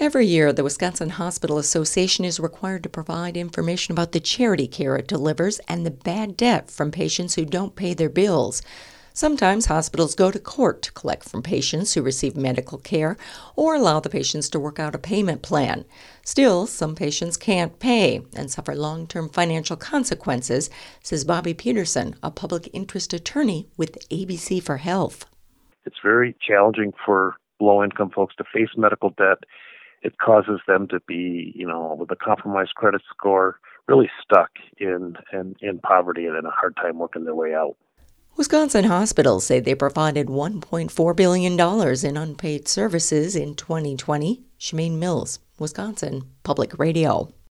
Every year, the Wisconsin Hospital Association is required to provide information about the charity care it delivers and the bad debt from patients who don't pay their bills. Sometimes hospitals go to court to collect from patients who receive medical care or allow the patients to work out a payment plan. Still, some patients can't pay and suffer long-term financial consequences, says Bobby Peterson, a public interest attorney with ABC for Health. It's very challenging for low-income folks to face medical debt. It causes them to be, with a compromised credit score, really stuck in poverty and in a hard time working their way out. Wisconsin hospitals say they provided $1.4 billion in unpaid services in 2020. Shemaine Mills, Wisconsin Public Radio.